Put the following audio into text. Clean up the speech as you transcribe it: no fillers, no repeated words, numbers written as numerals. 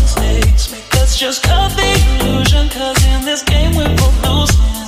mistakes. Let's just cut the illusion, 'cause in this game we're both losing.